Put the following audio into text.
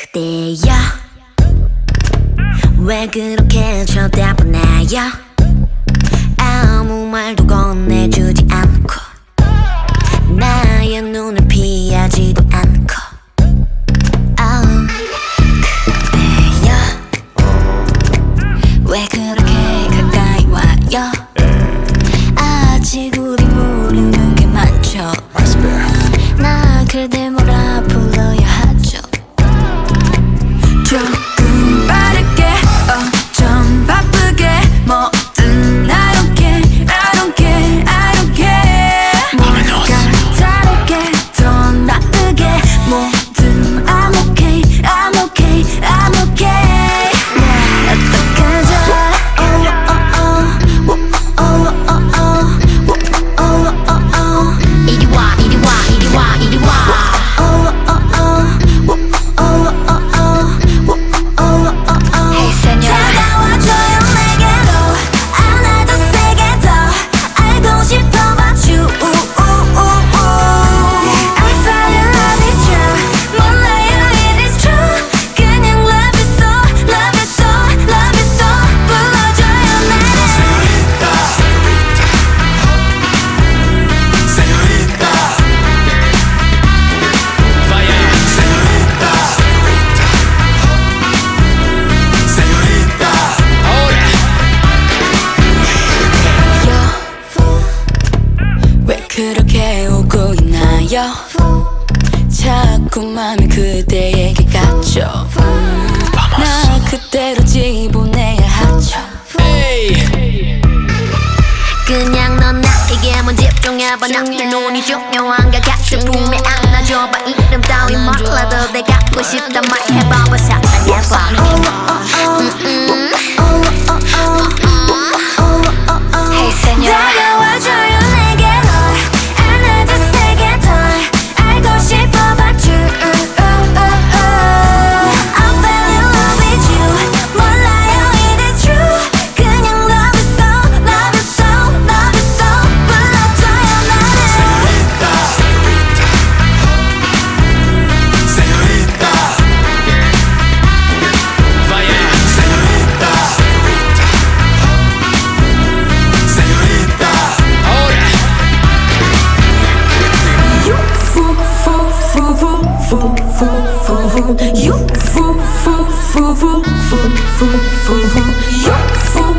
그대여 왜 그렇게 쳐다보나요? 아무 말도 건네주지 않고 나의 눈을 피하지도 않고 그대여 왜 그렇게 가까이 와요? 아직 우리 모르는 게 많죠. 나 그대 뭐라 불러야 하죠? 조금 빠르게 좀 바쁘게 뭐든 I don't care I don't care I don't care 뭔가 다르게 더 나쁘게 뭐든 I'm okay I'm okay I'm okay 나 어떡하죠? 이리 와 이리 와 이리 와 이리 와 그렇게 오고 있나요? 자꾸 맘이 그대에게 갔죠. 나 그대로 집어내야 하죠. 그냥 넌 나에게만 집중해봐. 나의 눈이 중요한 것 같아. 품에 안아줘봐. 이름 따위 몰라도 내가 갖고 싶단 말 해봐봐. 사랑해봐. Hey señor 다가와줘요 내게 널 안아줘 세게 덜 알고 싶어봐 줄 I fell in love with you 몰라요 it is true 그냥 love it so love it so love it so 불러줘요 나를 Señorita Vaya Señorita Señorita Ahora You fool fool fool fool fool fool fool You fool fool fool fool fool fool fool You fool